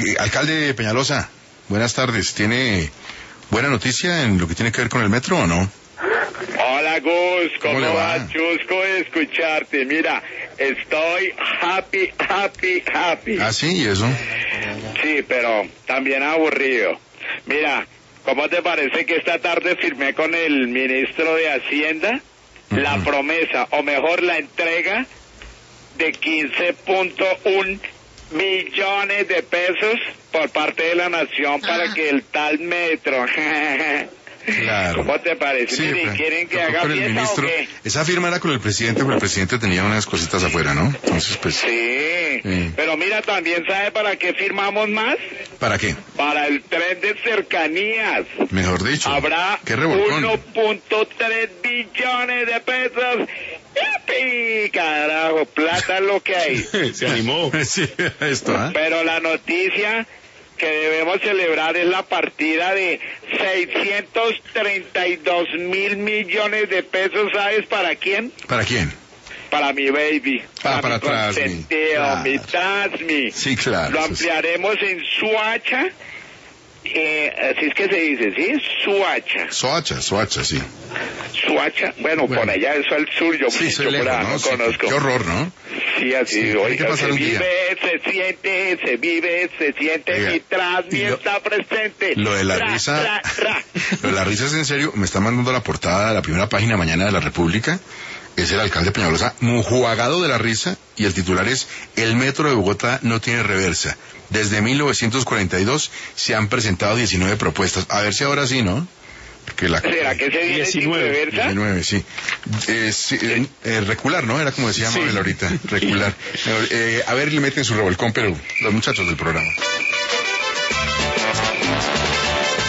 Alcalde Peñalosa, buenas tardes. ¿Tiene buena noticia en lo que tiene que ver con el metro o no? Hola Gus, ¿Cómo le ¿cómo va? va? Chusco de escucharte. Mira, estoy happy. Ah, sí, ¿y eso? Sí, pero también aburrido. Mira, ¿cómo te parece que esta tarde firmé con el ministro de Hacienda la promesa, o mejor la entrega de 15.1 millones de pesos por parte de la nación para que el tal metro... Claro. ¿Cómo te parece? Sí, Mire, pues, ¿quieren que tocó haga con el fiesta ministro. o qué? Esa firma era con el presidente, pero el presidente tenía unas cositas afuera, ¿no? Entonces, pues... Sí, pero mira, también ¿sabe para qué firmamos más? ¿Para qué? Para el tren de cercanías. Mejor dicho. Habrá ¡Qué revolcón! 1.3 billones de pesos. ¡Yupi! Carajo, plata es lo que hay. Se animó. Sí, esto, ¿ah? Pero la noticia que debemos celebrar es la partida de 632 mil millones de pesos. ¿Sabes para quién? ¿Para quién? Para mi baby. Para mi atrás, consentido, claro. mi Tasmi. Sí, claro. Lo ampliaremos en Suacha. Así es que se dice, ¿sí? Suacha. Soacha, sí. Suacha. Bueno, por allá, eso al sur, yo Sí, soy mucho por lejos, allá ¿no? no Sí, conozco. qué horror, ¿no? Sí, así, Sí, hay que oiga, pasar se un día. vive, se siente, Oiga, mi Tasmi y lo- está presente. Lo de la Ra, risa, ra, ra. lo de la risa es en serio. Me está mandando la portada de la primera página mañana de la República. Es el alcalde Peñalosa, mujuagado de la risa, y el titular es: el metro de Bogotá no tiene reversa. Desde 1942 se han presentado 19 propuestas. A ver si ahora sí, ¿no? Porque ¿Será que se viene sin 19, reversa? 19, sí. Recular, ¿no? Era como decía Mabel ahorita, recular. A ver, le meten su revolcón, pero los muchachos del programa.